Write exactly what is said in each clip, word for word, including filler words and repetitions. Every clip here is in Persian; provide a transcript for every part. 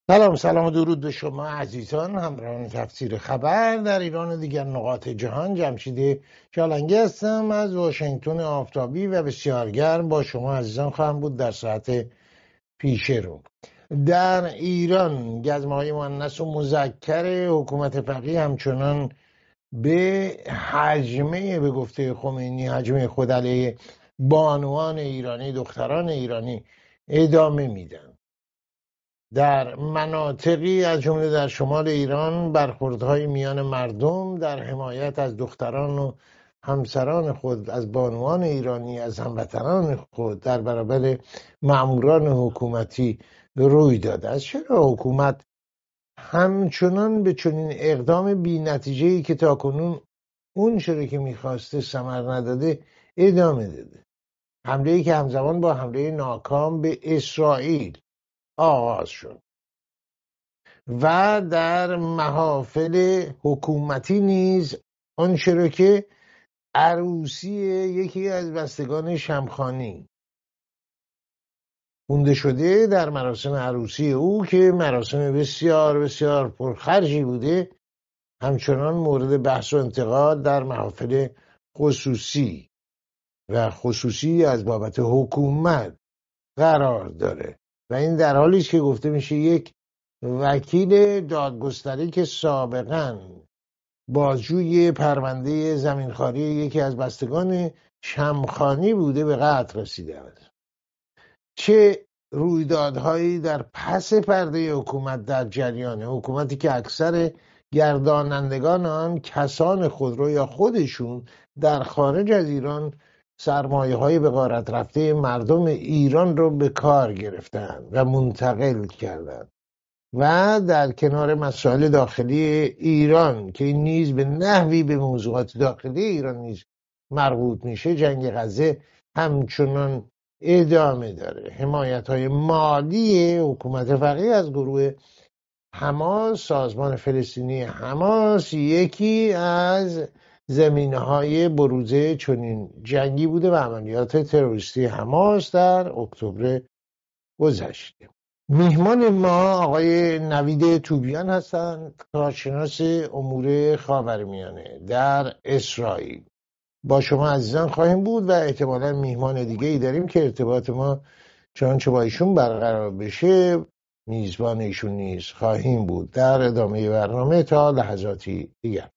سلام سلام و درود به شما عزیزان همراهان تفسیر خبر در ایران و دیگر نقاط جهان. جمشید چالنگی هستم از واشنگتن آفتابی و بسیار گرم با شما عزیزان خواهم بود در ساعت پیش رو. در ایران گزمه‌های مؤنث و مذکر حکومت فقیه همچنان به حجمه، به گفته خمینی، حجمه خود علیه بانوان ایرانی، دختران ایرانی ادامه میدن. در مناطقی از جمله در شمال ایران برخوردهای میان مردم در حمایت از دختران و همسران خود، از بانوان ایرانی، از هموطنان خود در برابر ماموران حکومتی روی داده است. چرا حکومت همچنان به چنین اقدام بی نتیجه‌ای که تاکنون اون چرا که میخواسته ثمر نداده ادامه داده؟ حمله‌ای که همزمان با حمله ناکام به اسرائیل آغاز شد و در محافل حکومتی نیز آنچه را که عروسی یکی از بستگان شمخانی خونده شده در مراسم عروسی او که مراسم بسیار بسیار پرخرجی بوده، همچنان مورد بحث و انتقاد در محافل خصوصی و خصوصی از بابت حکومت قرار داره و این در حالی است که گفته میشه یک وکیل دادگستری که سابقاً بازجوی پرونده زمینخواری یکی از بستگان شمخانی بوده به قتل رسیده است. چه رویدادهایی در پس پرده حکومت در جریانه، حکومتی که اکثر گردانندگان آن کسان خودرو یا خودشون در خارج از ایران سرمایه های به غارت رفته مردم ایران رو به کار گرفتن و منتقل کردند و در کنار مسائل داخلی ایران که این نیز به نحوی به موضوعات داخلی ایران نیز مربوط میشه، جنگ غزه همچنان ادامه داره. حمایت های مالی حکومت فقیه از گروه حماس، سازمان فلسطینی حماس، یکی از زمینه‌های بروز چنین جنگی بوده و عملیات تروریستی حماس در اکتبر گذشته. میهمان ما آقای نوید توبیان هستند، کارشناس امور خاورمیانه در اسرائیل. با شما عزیزان خواهیم بود و احتمالا میهمان دیگه ای داریم که ارتباط ما چنانچه با ایشون برقرار بشه میزبان ایشون نیز خواهیم بود در ادامه برنامه تا لحظاتی دیگر.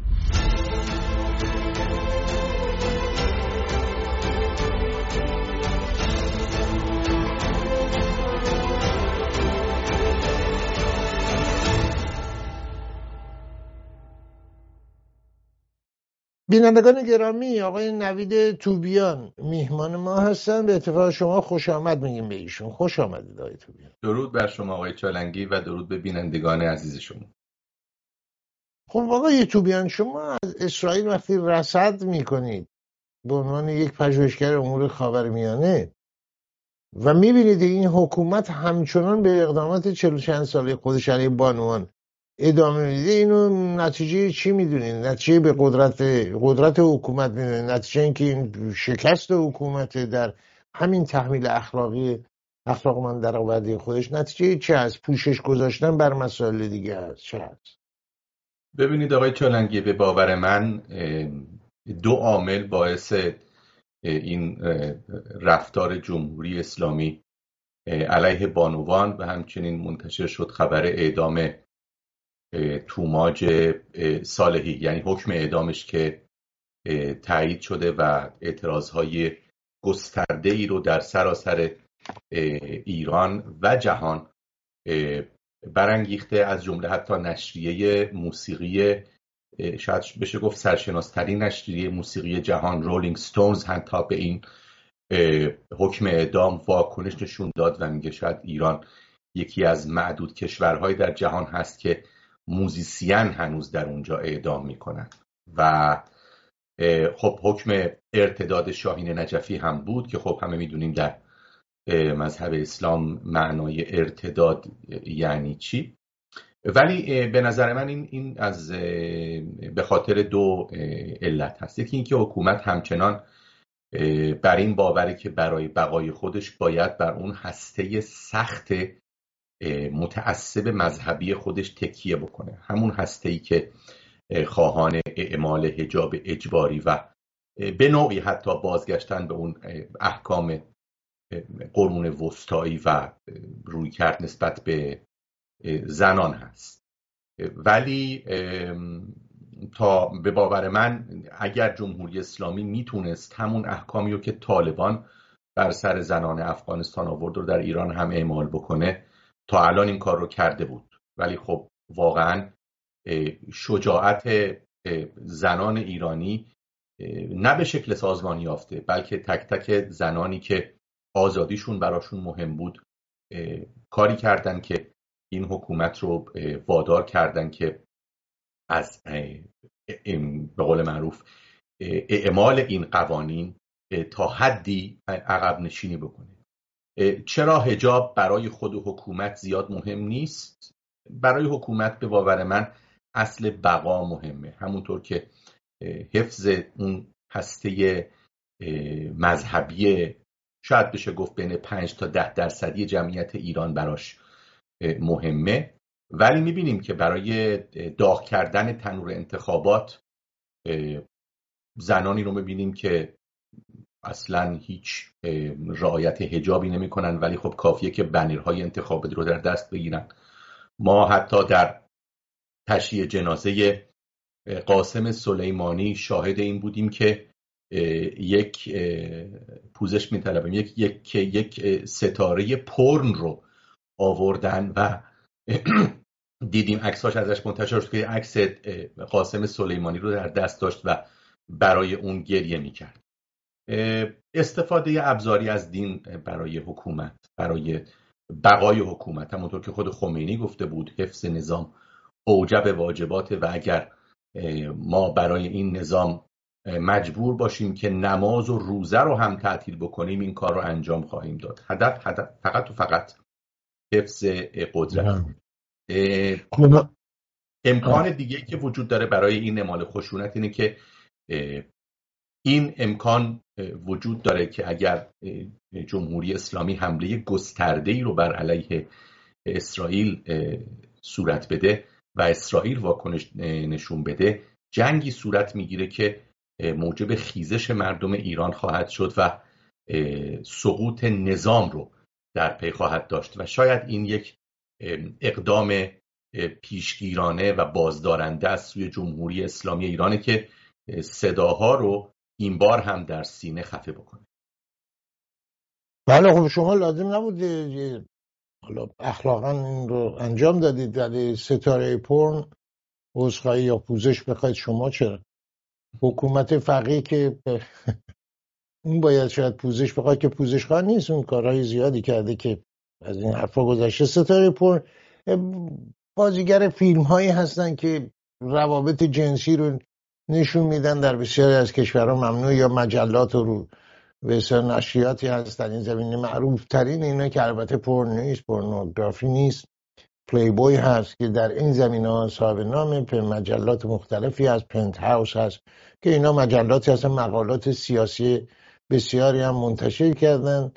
بینندگان گرامی، آقای نوید توبیان میهمان ما هستن. به اتفاق شما خوش آمد میگیم به ایشون. خوش آمدید آقای توبیان. درود بر شما آقای چالنگی و درود به بینندگان عزیز شما. خب آقای توبیان، شما از اسرائیل وقتی رصد میکنید به عنوان یک پژوهشگر امور خاورمیانه و میبینید این حکومت همچنان به اقدامات چهل چند ساله خودش علیه بانوان ادامه میده، اینو نتیجه چی میدونید؟ نتیجه به قدرت قدرت حکومت میدونید؟ نتیجه این که این شکست حکومت در همین تحمیل اخلاقی اخلاقمند در آورده خودش، نتیجه چه از پوشش گذاشتن بر مسائل دیگه هست؟ چه هست؟ ببینید آقای چالنگی، به باور من دو عامل باعث این رفتار جمهوری اسلامی علیه بانوان و همچنین منتشر شد خبر اعدام توماج صالحی، یعنی حکم اعدامش که تایید شده و اعتراضهای گسترده‌ای رو در سراسر ایران و جهان برانگیخته، از جمله حتی نشریه موسیقی، شاید بشه گفت سرشناس‌ترین نشریه موسیقی جهان، رولینگ ستونز، حتی به این حکم اعدام واکنش نشون داد و میگه شاید ایران یکی از معدود کشورهای در جهان هست که موزیسین هنوز در اونجا اعدام میکنن. و خب حکم ارتداد شاهین نجفی هم بود که خب همه میدونیم در مذهب اسلام معنای ارتداد یعنی چی. ولی به نظر من این این از به خاطر دو علت هست. یکی اینکه حکومت همچنان بر این باوره که برای بقای خودش باید بر اون هسته سخت متعصب مذهبی خودش تکیه بکنه. همون هسته‌ای که خواهان اعمال حجاب اجباری و به نوعی حتی بازگشتن به اون احکام قرون وسطایی و رویکرد نسبت به زنان هست. ولی تا به باور من اگر جمهوری اسلامی میتونست همون احکامی رو که طالبان بر سر زنان افغانستان آورد رو در ایران هم اعمال بکنه، تا الان این کار رو کرده بود. ولی خب واقعا شجاعت زنان ایرانی نه به شکل سازمانی یافته، بلکه تک تک زنانی که آزادیشون براشون مهم بود کاری کردن که این حکومت رو وادار کردن که از به قول معروف اعمال این قوانین تا حدی عقب نشینی بکنه. چرا حجاب برای خود حکومت زیاد مهم نیست؟ برای حکومت به باور من اصل بقا مهمه، همونطور که حفظ اون هسته مذهبی شاید بشه گفت بین پنج تا ده درصدی جمعیت ایران براش مهمه. ولی میبینیم که برای داغ کردن تنور انتخابات زنانی رو میبینیم که اصلا هیچ رعایت حجابی نمی کنن، ولی خب کافیه که بنرهای انتخاباتی رو در دست بگیرن. ما حتی در تشییع جنازه قاسم سلیمانی شاهد این بودیم که یک پوزش می‌طلبیم یک یک یک ستاره پورن رو آوردن و دیدیم عکساش ازش منتشر شد که عکس قاسم سلیمانی رو در دست داشت و برای اون گریه می‌کرد. استفاده ابزاری از دین برای حکومت، برای بقای حکومت، همونطور که خود خمینی گفته بود حفظ نظام اوجب واجبات و اگر ما برای این نظام مجبور باشیم که نماز و روزه رو هم تعطیل بکنیم این کار رو انجام خواهیم داد. هدف, هدف فقط و فقط حفظ قدرت. امکان دیگه که وجود داره برای این اعمال خشونت اینه که این امکان وجود داره که اگر جمهوری اسلامی حمله گسترده‌ای رو بر علیه اسرائیل صورت بده و اسرائیل واکنش نشون بده، جنگی صورت میگیره که موجب خیزش مردم ایران خواهد شد و سقوط نظام رو در پی خواهد داشت و شاید این یک اقدام پیشگیرانه و بازدارنده از سوی جمهوری اسلامی ایرانه که صداها رو این بار هم در سینه خفه بکنه. بله خب شما لازم نبود حالا اخلاقا این رو انجام دادید، ولی ستاره پرن عذرخواهی یا پوزش بخواید شما چرا؟ حکومت فقیه که اون باید شاید پوزش بخواد که پوزش خواه نیست، اون کارهای زیادی کرده که از این حرفا گذشته. ستاره پرن بازیگر فیلم هایی هستن که روابط جنسی رو نشون میدن، در بسیاری از کشورها ممنوع، یا مجلات رو بسیار نشریاتی هست در این زمینه. معروف ترین اینا که البته پورن نیست، پورنوگرافی نیست، پلی بوی هست که در این زمینه ها صاحب نام، مجلات مختلفی هست، پنت هاوس هست که اینا مجلاتی هستن، مقالات سیاسی بسیاری هم منتشر کردن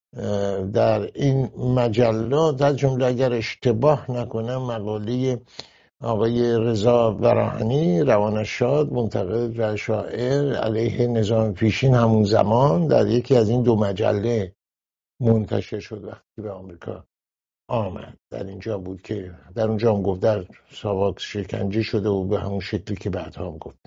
در این مجلات. در جمله اگر اشتباه نکنم مقاله آقای رضا براهنی روانشاد، منتقد و شاعر، علیه نظام پیشین همون زمان در یکی از این دو مجله منتشر شد وقتی به آمریکا آمد. در اینجا بود که در اونجا هم گفت در ساواک شکنجه شده و به همون شکلی که بعدها هم گفت.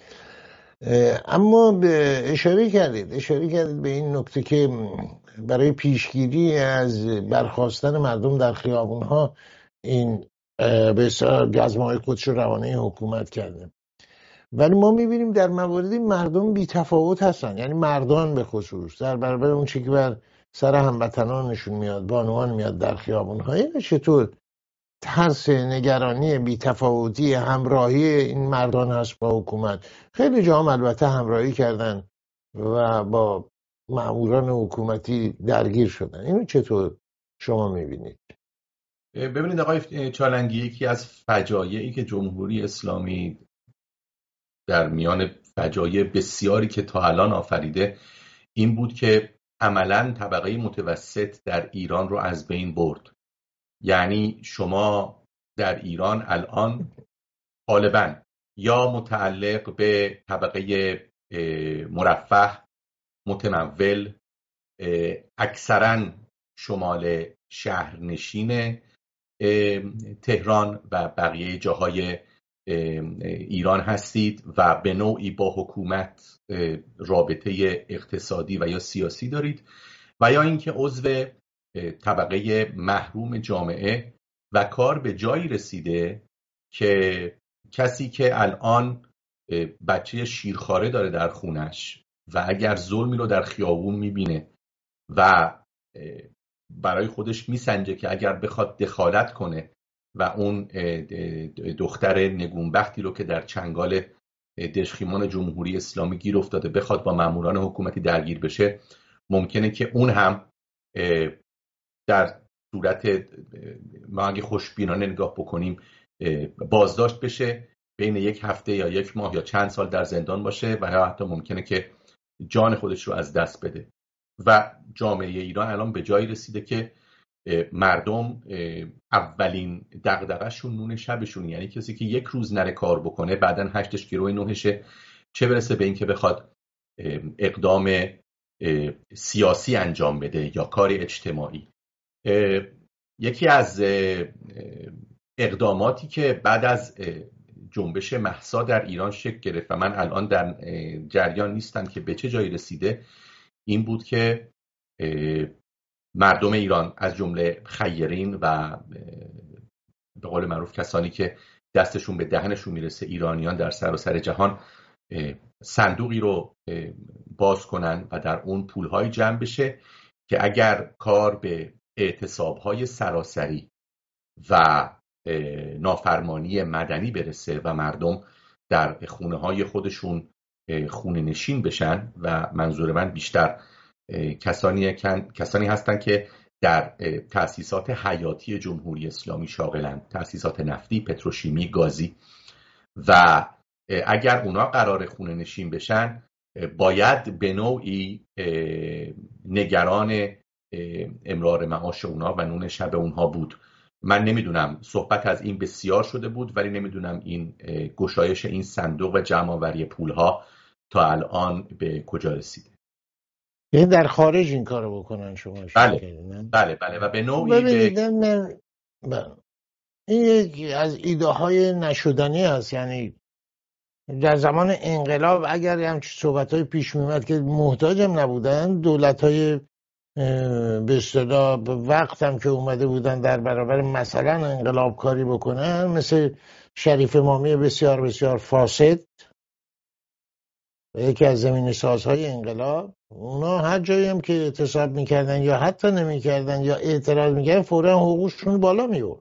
اما به اشاره کردید اشاره کردید به این نکته که برای پیشگیری از برخاستن مردم در خیابونها این به اصطلاح گزمه‌های خودش رو روانه حکومت کرده. ولی ما میبینیم در مواردی مردم بی تفاوت هستن، یعنی مردان به خصوص در برابر اون چیزی که بر سر هموطنانشون میاد، بانوان میاد در خیابون‌ها، این چطور ترس، نگرانی، بی تفاوتی، همراهی این مردان هست با حکومت. خیلی جاها البته همراهی کردن و با ماموران حکومتی درگیر شدن. اینو چطور شما میبینید؟ ببینید آقای چالنگی، یکی از فجایعی که جمهوری اسلامی در میان فجایع بسیاری که تا الان آفریده این بود که عملاً طبقه متوسط در ایران رو از بین برد یعنی شما در ایران الان غالبا یا متعلق به طبقه مرفه متمول، اکثرا شمال شهرنشین تهران و بقیه جاهای ایران هستید و به نوعی با حکومت رابطه اقتصادی و یا سیاسی دارید، و یا اینکه عضو طبقه محروم جامعه و کار به جایی رسیده که کسی که الان بچه شیرخواره داره در خونش و اگر ظلمی رو در خیابون میبینه و برای خودش میسنجه که اگر بخواد دخالت کنه و اون دختر نگونبختی رو که در چنگال دژخیمان جمهوری اسلامی گیر افتاده بخواد با ماموران حکومتی درگیر بشه، ممکنه که اون هم در صورت، ما اگه خوشبینانه نگاه بکنیم، بازداشت بشه، بین یک هفته یا یک ماه یا چند سال در زندان باشه و یا حتی ممکنه که جان خودش رو از دست بده. و جامعه ایران الان به جایی رسیده که مردم اولین دغدغه‌شون نون شبشون، یعنی کسی که یک روز نره کار بکنه بعدن هشتش گروه نوهشه، چه برسه به این که بخواد اقدام سیاسی انجام بده یا کار اجتماعی. یکی از اقداماتی که بعد از جنبش مهسا در ایران شکل گرفت و من الان در جریان نیستم که به چه جایی رسیده، این بود که مردم ایران از جمله خیرین و به قول معروف کسانی که دستشون به دهنشون میرسه، ایرانیان در سراسر جهان، صندوقی رو باز کنن و در اون پولهای جمع بشه که اگر کار به اعتصابهای سراسری و نافرمانی مدنی برسه و مردم در خونه های خودشون خونه نشین بشن، و منظور من بیشتر کسانی کسانی هستن که در تأسیسات حیاتی جمهوری اسلامی شاغلن، تأسیسات نفتی، پتروشیمی، گازی، و اگر اونا قرار خونه نشین بشن باید به نوعی نگران امرار معاش اونا و نون شب اونها بود. من نمیدونم، صحبت از این بسیار شده بود ولی نمیدونم این گشایش این صندوق و جمع‌آوری پولها تا الان به کجا رسیده. یعنی در خارج این کارو بکنن شما؟ بله بله بله و به نوعی ببینید به... من... بله. این یکی از ایده های نشدنی هست. یعنی در زمان انقلاب اگر همچین صحبت های پیش میمد که محتاج هم نبودن، دولت های به اصطلاح وقت هم که اومده بودن در برابر مثلا انقلاب کاری بکنن، مثل شریف امامی بسیار بسیار فاسد و یکی از زمین سازهای انقلاب، اونا هر جایی هم که اعتصاب میکردن یا حتی نمیکردن یا اعتراض میکردن فوراً حقوقشون بالا میورد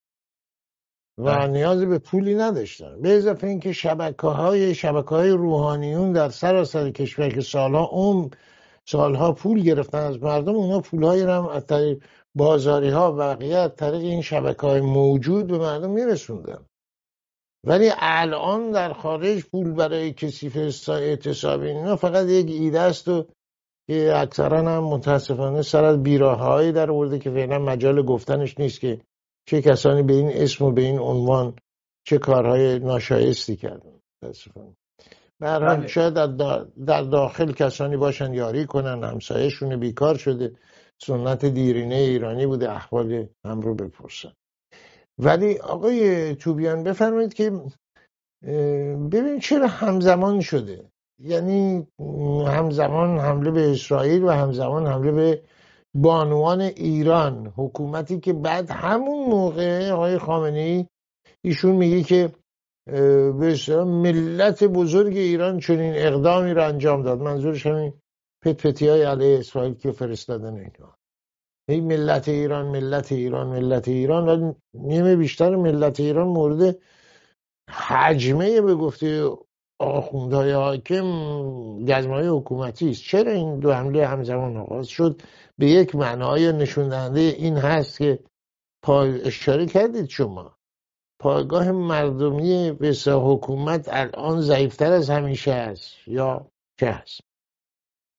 و نیازی به پولی نداشتن. به اضافه اینکه شبکه‌های شبکه‌های روحانیون در سراسر کشور که سالها اون سالها پول گرفتن از مردم، اونا پولهایی رو هم از طریق بازاری‌ها و بقیه از طریق این شبکه‌های موجود به مردم میرسوندن. ولی الان در خارج پول برای کسی فرستادن اعتصابی اینا فقط یک ایده است و که اکثرا هم متاسفانه سر از بیراههایی در آورده که فعلا مجال گفتنش نیست که چه کسانی به این اسم و به این عنوان چه کارهای ناشایستی کردن. متاسفانه به هر حال شاید در داخل کسانی باشن یاری کنن، همسایه‌شون بیکار شده، سنت دیرینه ایرانی بوده احوال هم رو بپرسن. ولی آقای توبیان بفرمایید که ببین چرا همزمان شده، یعنی همزمان حمله به اسرائیل و همزمان حمله به بانوان ایران، حکومتی که بعد همون موقع آقای خامنه‌ای ایشون میگه که به اصطلاح ملت بزرگ ایران چنین اقدامی رو انجام داد، منظورش همین پت پتی های علیه اسرائیل که فرستادن اینا، این ملت ایران ملت ایران ملت ایران و نیمه بیشتر ملت ایران مورد حجمه به گفته آخوندهای حاکم گزمه‌های حکومتی است. چرا این دو حمله همزمان آغاز شد؟ به یک معنای نشون دهنده این هست که پا اشاره کردید شما، پایگاه مردمی به حکومت الان ضعیفتر از همیشه است یا چه هست؟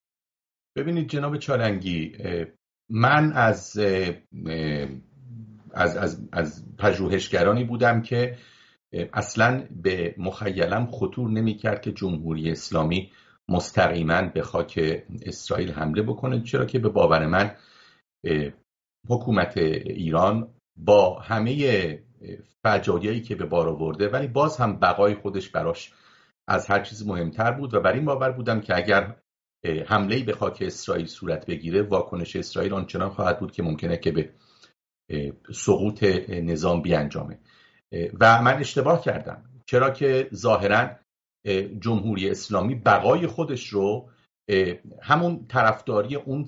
ببینید جناب چالنگی، من از از از از پژوهشگرانی بودم که اصلا به مخیلم خطور نمی‌کرد که جمهوری اسلامی مستقیما به خاک اسرائیل حمله بکنه، چرا که به باور من حکومت ایران با همه فجایعی که به بار آورده ولی باز هم بقای خودش براش از هر چیز مهمتر بود و بر این باور بودم که اگر حمله‌ای به خاک اسرائیل صورت بگیره واکنش اسرائیل آنچنان خواهد بود که ممکنه که به سقوط نظام بیانجامه و من اشتباه کردم، چرا که ظاهراً جمهوری اسلامی بقای خودش رو همون طرفداری اون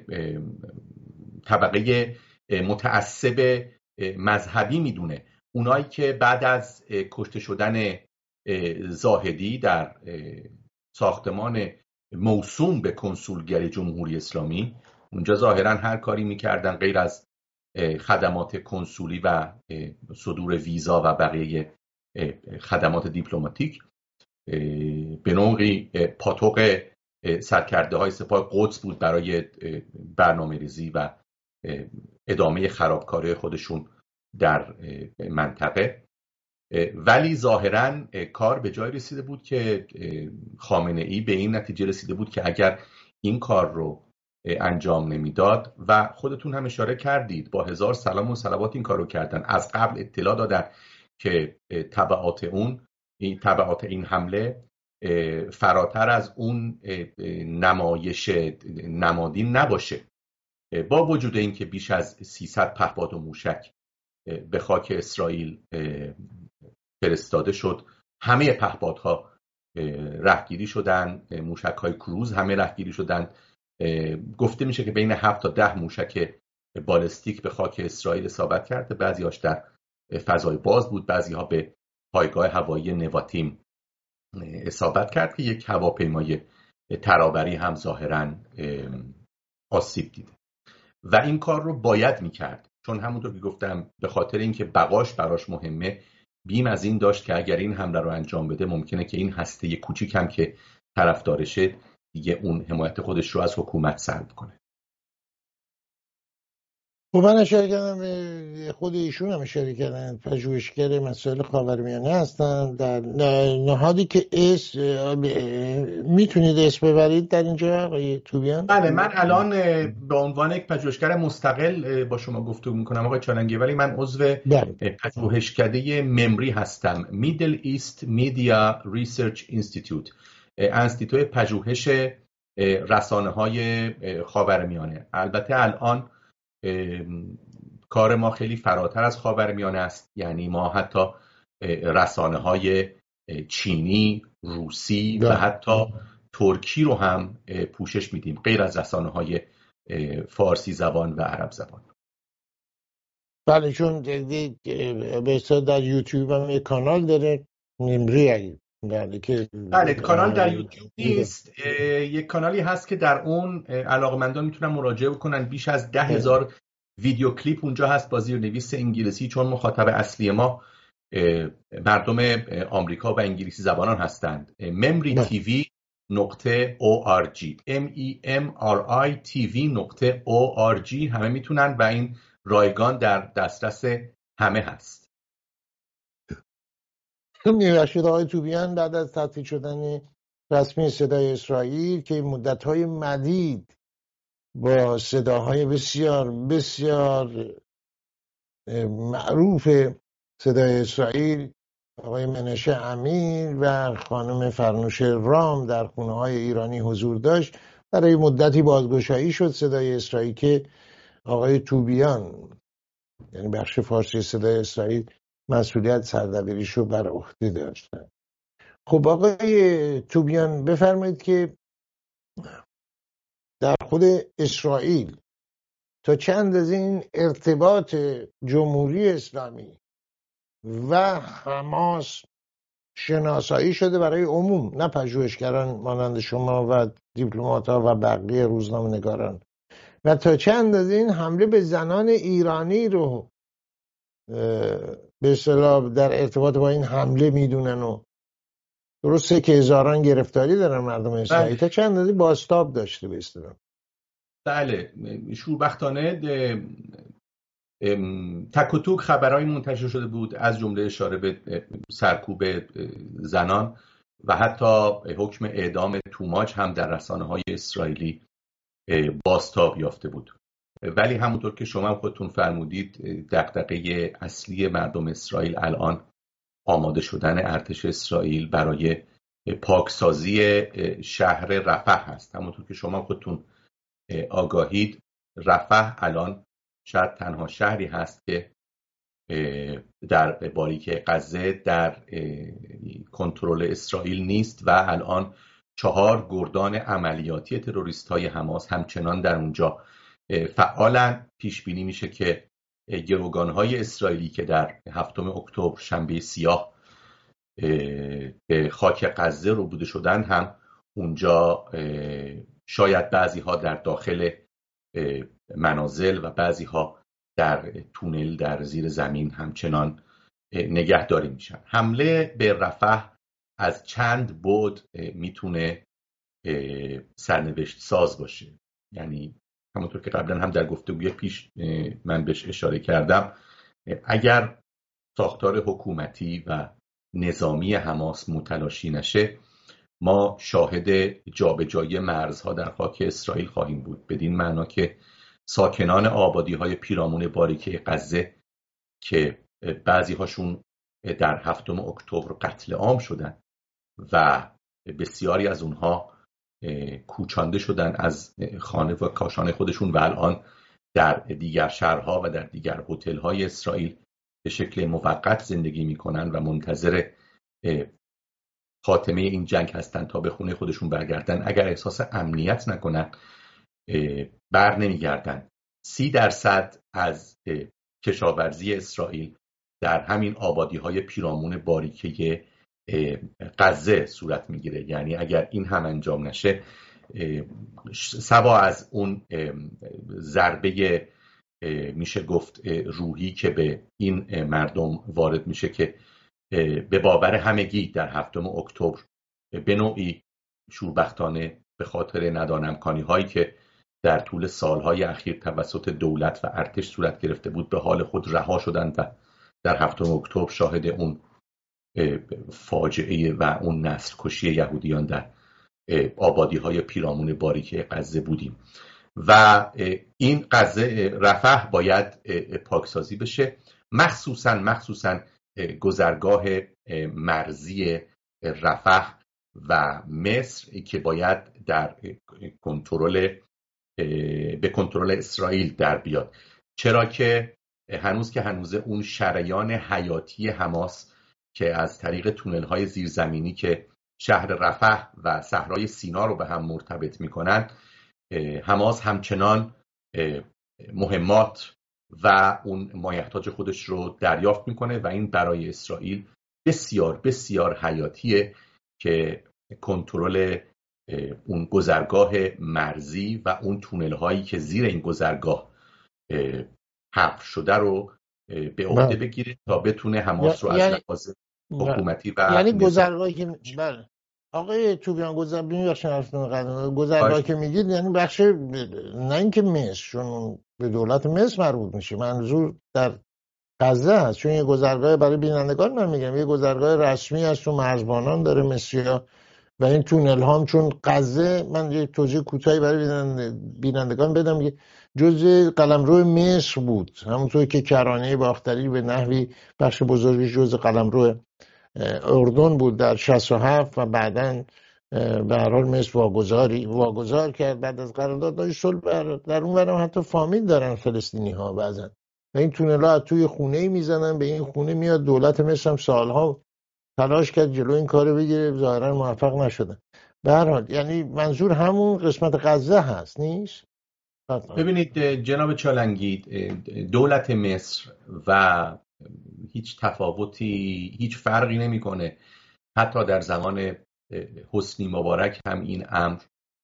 طبقه متعصب مذهبی میدونه، اونایی که بعد از کشته شدن زاهدی در ساختمان موسوم به کنسولگری جمهوری اسلامی، اونجا ظاهرا هر کاری میکردن غیر از خدمات کنسولی و صدور ویزا و بقیه خدمات دیپلماتیک، به نوعی پاتوق سرکرده های سپاه قدس بود برای برنامه ریزی و ادامه خرابکاری خودشون در منطقه. ولی ظاهراً کار به جای رسیده بود که خامنه ای به این نتیجه رسیده بود که اگر این کار رو انجام نمیداد و خودتون هم اشاره کردید با هزار سلام و صلوات این کار رو کردن، از قبل اطلاع دادن که تبعات اون این تبعات این حمله فراتر از اون نمایش نمادین نباشه. با وجود این که بیش از سیصد پهپاد و موشک به خاک اسرائیل فرستاده شد، همه پهپادها رهگیری شدن، موشک‌های کروز همه رهگیری شدن، گفته میشه که بین هفت تا ده موشک بالستیک به خاک اسرائیل اصابت کرده، بعضی‌هاش در فضای باز بود، بعضی‌ها به پایگاه هوایی نواتیم اصابت کرد که یک هواپیمای ترابری هم ظاهراً آسیب دیده و این کار رو باید میکرد، چون همونطور که گفتم به خاطر اینکه بقاش براش مهمه، بیم از این داشت که اگر این حمله رو انجام بده ممکنه که این هسته کوچیک هم که طرفدارشه دیگه اون حمایت خودش رو از حکومت سلب کنه. خب من اشاره کردم به خود ایشون هم اشاره کردن، پژوهشگر مسائل خاورمیانه هستن در نهادی که اس میتونید اسم ببرید در اینجا آقای توبیان؟ بله، من الان به عنوان یک پژوهشگر مستقل با شما گفتگو میکنم آقای چالنگی، ولی من عضو پژوهشکده ممری هستم، Middle East Media Research Institute، انستیتوی پژوهش رسانه های خاورمیانه. البته الان کار ما خیلی فراتر از خاورمیانه است، یعنی ما حتی رسانه های چینی، روسی و حتی ترکی رو هم پوشش میدیم، غیر از رسانه های فارسی زبان و عرب زبان. بله، چون به اصطلاح در یوتیوب هم یک کانال داره ممری، بله که بله کانال در یوتیوب نیست، یک کانالی هست که در اون علاقمندان میتونن مراجعه کنن، بیش از ده هزار ویدیو کلیپ اونجا هست با زیرنویس انگلیسی، چون مخاطب اصلی ما مردم آمریکا و انگلیسی زبانان هستند. ممری تیوی نقطه او آر جی ام ای ام آر آی تی وی نقطه او آر جی همه میتونن و این رایگان در دسترس همه هست. میرشید آقای توبیان بعد از تعطیل شدن رسمی صدای اسرائیل که مدت‌های مدید با صداهای بسیار بسیار معروف صدای اسرائیل، آقای منشه امیر و خانم فرنوش رام در خونه‌های ایرانی حضور داشت، برای مدتی بازگشایی شد صدای اسرائیل که آقای توبیان، یعنی بخش فارسی صدای اسرائیل، مسئولیت سردبیریش رو بر عهده داشتن. خب آقای توبیان بفرمایید که در خود اسرائیل تا چند از این ارتباط جمهوری اسلامی و حماس شناسایی شده برای عموم، نه پژوهشگران مانند شما و دیپلمات‌ها و بقیه روزنامه‌نگاران، و تا چند از این حمله به زنان ایرانی رو به اصطلاح در ارتباط با این حمله میدونن و درسته که هزاران گرفتاری دارن مردم اسرائیل، تا چند از این بازتاب داشته به اصطلاح؟ بله، شوربختانه تک و توک خبرهای منتشر شده بود، از جمله اشاره به سرکوب زنان و حتی حکم اعدام توماج هم در رسانه‌های اسرائیلی بازتاب یافته بود. ولی همونطور که شما خودتون فرمودید، دغدغه اصلی مردم اسرائیل الان آماده شدن ارتش اسرائیل برای پاکسازی شهر رفح هست. همونطور که شما خودتون آگاهید، رفح الان شاید تنها شهری هست که در باریکه غزه در کنترل اسرائیل نیست و الان چهار گردان عملیاتی تروریست های حماس همچنان در اونجا فعالن. پیش بینی میشه که گروگان های اسرائیلی که در هفتم اکتبر شنبه سیاه به خاک غزه ربوده شدن هم اونجا شاید بعضی ها در داخل منازل و بعضی ها در تونل در زیر زمین همچنان نگهداری میشن. حمله به رفح از چند بعد میتونه سرنوشت ساز باشه. یعنی همونطور که قبلا هم در گفتگوی پیش من بهش اشاره کردم، اگر ساختار حکومتی و نظامی حماس متلاشی نشه، ما شاهد جابجایی مرزها در خاک اسرائیل خواهیم بود، بدین معنا که ساکنان آبادی‌های پیرامون باریکه غزه که بعضی هاشون در هفتم اکتبر قتل عام شدن و بسیاری از اونها کوچانده شدن از خانه و کاشانه خودشون و الان در دیگر شهرها و در دیگر هتل‌های اسرائیل به شکل موقت زندگی میکنن و منتظر خاتمه این جنگ هستن تا به خونه خودشون برگردن. اگر احساس امنیت نکنن بر نمیگردن. سی درصد از کشاورزی اسرائیل در همین آبادی‌های پیرامون باریکه غزه صورت میگیره. یعنی اگر این هم انجام نشه، سوا از اون ضربه میشه گفت روحی که به این مردم وارد میشه که به باور همگی در هفتم اکتبر به نوعی شوربختانه به خاطر ندانمکانی هایی که در طول سالهای اخیر توسط دولت و ارتش صورت گرفته بود به حال خود رها شدند و در هفتم اکتبر شاهد اون فاجعه و اون نسل کشی یهودیان در آبادی های پیرامون باریکه غزه بودیم و این غزه رفح باید پاکسازی بشه، مخصوصا مخصوصا گذرگاه مرزی رفح و مصر که باید در کنترل به کنترل اسرائیل در بیاد، چرا که هنوز که هنوز اون شریان حیاتی حماس که از طریق تونل‌های زیرزمینی که شهر رفح و صحرای سینا رو به هم مرتبط می‌کنن، حماس همچنان مهمات و اون مایحتاج خودش رو دریافت میکنه و این برای اسرائیل بسیار بسیار حیاتیه که کنترل اون گذرگاه مرزی و اون تونل هایی که زیر این گذرگاه حفر شده رو به عهده بگیره تا بتونه حماس رو از یعنی لحاظ حکومتی و یعنی گذرگاهی که بله آقای توبیان گذرگاهی گذرگاهی که میگید یعنی بخش نه اینکه مصر، چون به دولت مصر مربوط میشه، منظور در غزه هست، چون یه گذرگاه برای بینندگان من میگم یه گذرگاه رسمی هست تو مرزبانان داره مصریا و این تونل هم چون غزه، من یه توضیح کوتاهی برای بینندگان بدم که جزء قلمرو مصر بود، همونطور که کرانه باختری به نحوی بخش بزرگی جزء قلمرو اردن بود در شصت و هفت و بعداً به هر حال مصر واگذاری واگذار کرد بعد از قراردادهای صلح. در اون ورم حتی فامیل دارن فلسطینی ها بعضن و این تونل ها توی خونه میزنن به این خونه میاد. دولت مصر هم سالها تلاش کرد جلو این کارو بگیره، ظاهرا موفق نشدن. به هر حال یعنی منظور همون قسمت غزه هست نیست؟ ببینید جناب چالنگی، دولت مصر و هیچ تفاوتی هیچ فرقی نمیکنه، حتی در زمان حسنی مبارک هم این امر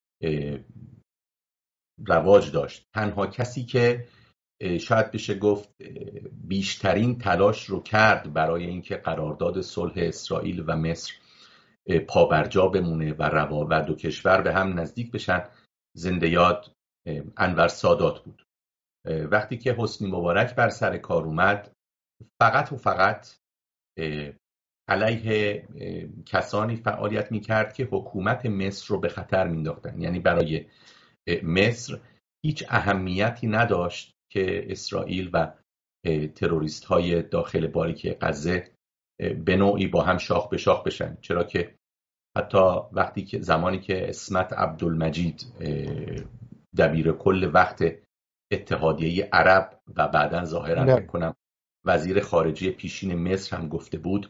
رواج داشت. تنها کسی که شاید بشه گفت بیشترین تلاش رو کرد برای اینکه قرارداد صلح اسرائیل و مصر پابرجا بمونه و روا و دو کشور به هم نزدیک بشن، زنده یاد انور سادات بود. وقتی که حسنی مبارک بر سر کار اومد فقط و فقط علیه کسانی فعالیت میکرد که حکومت مصر رو به خطر مینداختن. یعنی برای مصر هیچ اهمیتی نداشت که اسرائیل و تروریست های داخل باریک غزه به نوعی با هم شاخ به شاخ بشن، چرا که حتی وقتی که زمانی که اسمت عبدالمجید دبیر کل وقت اتحادیه عرب و بعداً ظاهراً بکنم وزیر خارجه پیشین مصر هم گفته بود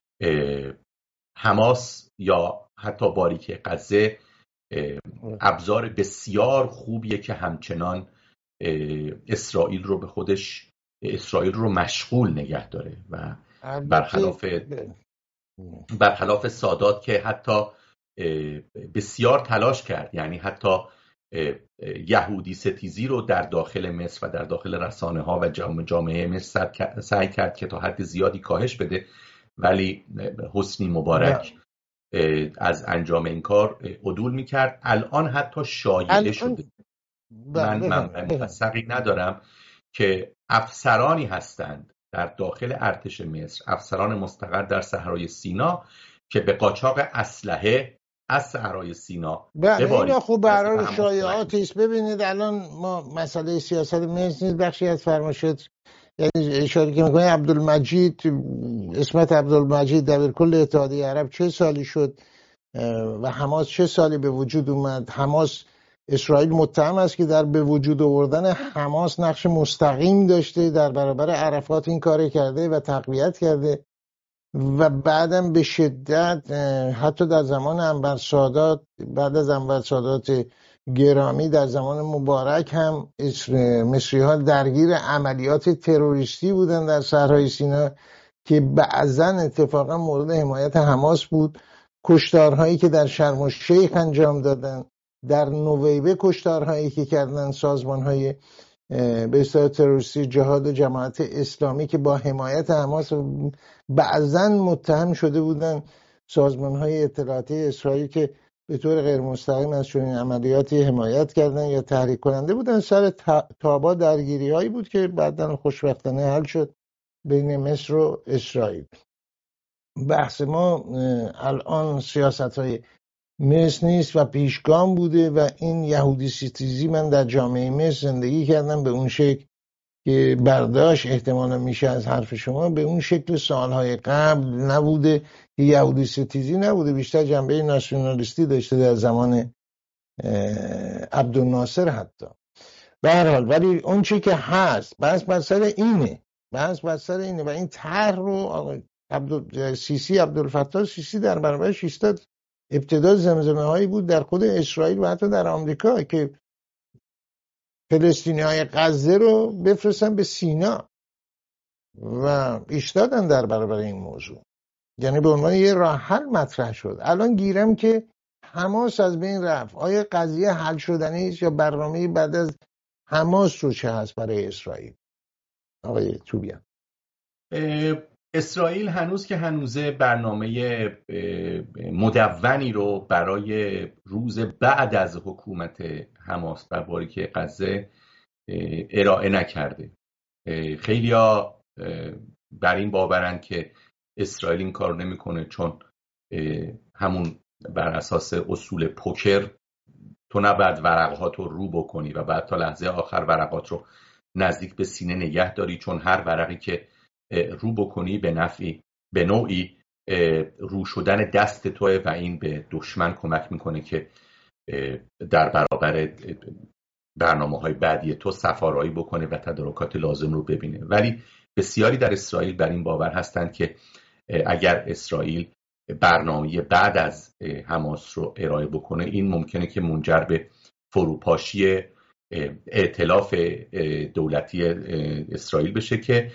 حماس یا حتی باریک غزه ابزار بسیار خوبیه که همچنان اسرائیل رو به خودش اسرائیل رو مشغول نگه داره و برخلاف برخلاف سادات که حتی بسیار تلاش کرد، یعنی حتی یهودی ستیزی رو در داخل مصر و در داخل رسانه ها و جامعه مصر سعی کرد که تا حد زیادی کاهش بده، ولی حسنی مبارک از انجام این کار عدول میکرد. الان حتی شایعه شده، من من مفصلی ندارم، که افسرانی هستند در داخل ارتش مصر، افسران مستقر در صحرای سینا که به قاچاق اسلحه از صحرای سینا بله اینا خوب برای شایعاتی است. ببینید الان ما مسئله سیاست مصر نیست، بخشی از فرمایشات یعنی اشاره که میکنه عبدالمجید اسمت عبدالمجید دبیر کل اتحادیه عرب چه سالی شد و حماس چه سالی به وجود اومد. حماس اسرائیل متهم است که در به وجود آوردن حماس نقش مستقیم داشته، در برابر عرفات این کار کرده و تقویت کرده و بعدم به شدت حتی در زمان انور سادات، بعد از انور سادات گرامی در زمان مبارک هم مصری ها درگیر عملیات تروریستی بودن در صحرای سینا که بعضا اتفاقا مورد حمایت حماس بود. کشتارهایی که در شرم الشیخ انجام دادن، در نویبه کشتارهایی که کردن سازمانهای به اصطلاح تروریستی جهاد جماعت اسلامی که با حمایت حماس بعضا متهم شده بودن سازمانهای اطلاعاتی اسرائیل که به طور غیر مستقیم از چنین عملیاتی حمایت کردن یا تحریک کننده بودن. سر تابا درگیری هایی بود که بعداً خوشبختانه حل شد بین مصر و اسرائیل. بحث ما الان سیاست های مصر نیست و پیشگام بوده و این یهودی ستیزی من در جامعه مصر زندگی کردم به اون شکل که برداشت احتمالا میشه از حرف شما به اون شکل سالهای قبل نبوده که یهودی ستیزی نبوده، بیشتر جنبه ناسیونالیستی داشته در زمان عبدالناصر حتی. به هر حال ولی اون چی که هست بحث بر سر اینه بحث بر سر اینه و این طرح رو عبدال سیسی عبدالفتاح سیسی در برابرش ایستاد. ابتدا زمزمه هایی بود در خود اسرائیل و حتی در آمریکا که فلسطینی های غزه رو بفرستن به سینا و ایستادن در برابر این موضوع، یعنی به عنوان یه راه حل مطرح شد. الان گیرم که حماس از بین رفت. آیا قضیه حل شدنی است یا برنامه بعد از حماس رو چه هست برای اسرائیل؟ آقای توبیان. اسرائیل هنوز که هنوزه برنامه مدونی رو برای روز بعد از حکومت حماس بر باریک غزه ارائه نکرده. خیلیا بر این باورن که اسرائیل این کار نمیکنه چون همون بر اساس اصول پوکر تو نباید ورقات رو رو بکنی و بعد تا لحظه آخر ورقات رو نزدیک به سینه نگه داری، چون هر ورقی که رو بکنی به نفعی به نوعی رو شدن دست توه و این به دشمن کمک میکنه که در برابر برنامه های بعدی تو سفارایی بکنه و تدارکات لازم رو ببینه. ولی بسیاری در اسرائیل بر این باور هستند که اگر اسرائیل برنامه بعد از حماس رو ارائه بکنه این ممکنه که منجر به فروپاشی ائتلاف دولتی اسرائیل بشه که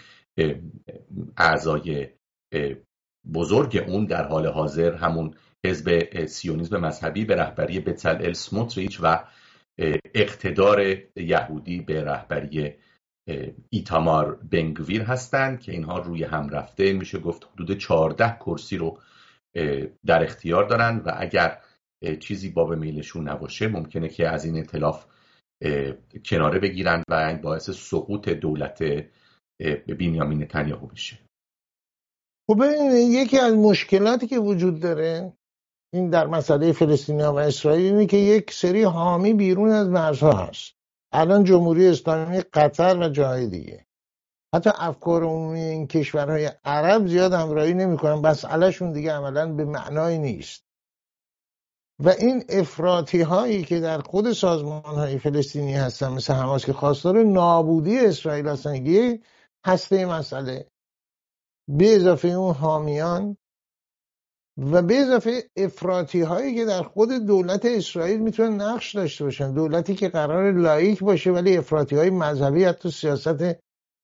اعضای بزرگ اون در حال حاضر همون حزب سیونیسم مذهبی به رهبری بצלאل سموتریچ و اقتدار یهودی به رهبری ایتامار بنگویر هستند که اینها روی هم رفته میشه گفت حدود چهارده کرسی رو در اختیار دارن و اگر چیزی باب میلشون نباشه ممکنه که از این ائتلاف کناره بگیرن و این باعث سقوط دولت بنیامین نتانیاهو بشه. خب ببینید یکی از مشکلاتی که وجود داره این در مسئله فلسطینیا و اسرائیل اینه که یک سری حامی بیرون از مرزها هست. الان جمهوری اسلامی قطر و جاهای دیگه حتی افکار عمومی این کشورهای عرب زیاد همراهی نمی‌کنن، مسئلهشون دیگه عملاً به معنای نیست. و این افراطی هایی که در خود سازمان های فلسطینی هستن مثل حماس که خواستار نابودی اسرائیل هستن، یه هسته مسئله به اضافه اون حامیان و به اضافه افراطی هایی که در خود دولت اسرائیل میتونن نقش داشته باشن، دولتی که قرار لایک باشه ولی افراطی های مذهبی حتی سیاست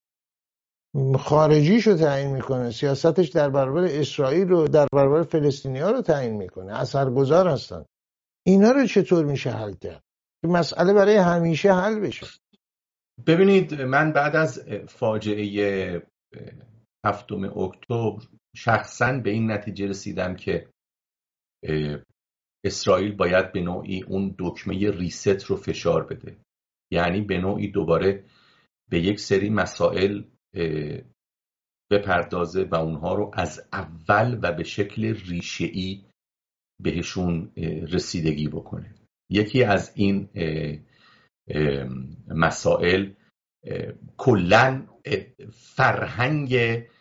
خارجیشو تعیین میکنه، سیاستش در برابر اسرائیل و در برابر فلسطینی‌ها رو تعیین میکنه، اثرگذار هستن. اینا رو چطور میشه حل کرد؟ مسئله برای همیشه حل بشه. ببینید من بعد از فاجعه هفتم اکتبر شخصا به این نتیجه رسیدم که اسرائیل باید به نوعی اون دکمه ریست رو فشار بده، یعنی به نوعی دوباره به یک سری مسائل بپردازه و اونها رو از اول و به شکل ریشه‌ای بهشون رسیدگی بکنه. یکی از این مسائل کلاً فرهنگ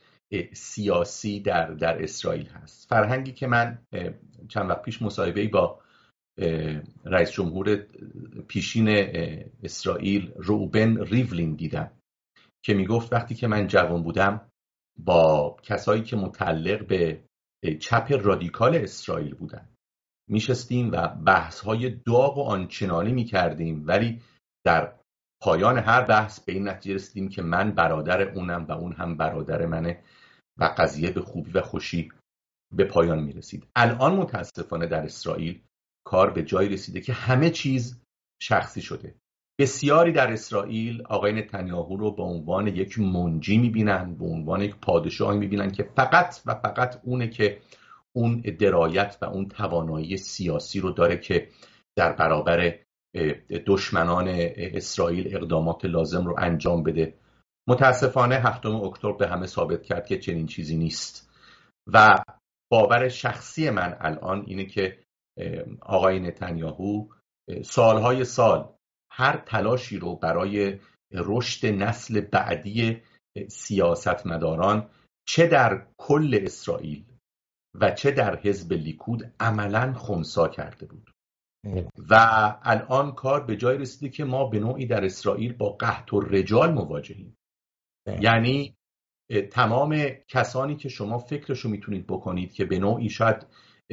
سیاسی در در اسرائیل هست. فرهنگی که من چند وقت پیش مصاحبه‌ای با رئیس جمهور پیشین اسرائیل روبن ریولین دیدم که میگفت وقتی که من جوان بودم با کسایی که متعلق به چپ رادیکال اسرائیل بودن میشستیم و بحث‌های داغ و آنچنانی میکردیم، ولی در پایان هر بحث به این نتیجه رسیدیم که من برادر اونم و اون هم برادر منه و قضیه به خوبی و خوشی به پایان میرسید. الان متاسفانه در اسرائیل کار به جایی رسیده که همه چیز شخصی شده. بسیاری در اسرائیل آقای نتانیاهو رو به عنوان یک منجی میبینن، به عنوان یک پادشاهی میبینن که فقط و فقط اونه که اون درایت و اون توانایی سیاسی رو داره که در برابر دشمنان اسرائیل اقدامات لازم رو انجام بده. متاسفانه هفتم اکتبر به همه ثابت کرد که چنین چیزی نیست و باور شخصی من الان اینه که آقای نتانیاهو سالهای سال هر تلاشی رو برای رشد نسل بعدی سیاستمداران چه در کل اسرائیل و چه در حزب لیکود عملاً خنثی کرده بود و الان کار به جای رسیده که ما به نوعی در اسرائیل با قحط الرجال مواجهیم. یعنی تمام کسانی که شما فکرشو میتونید بکنید که به نوعی شاید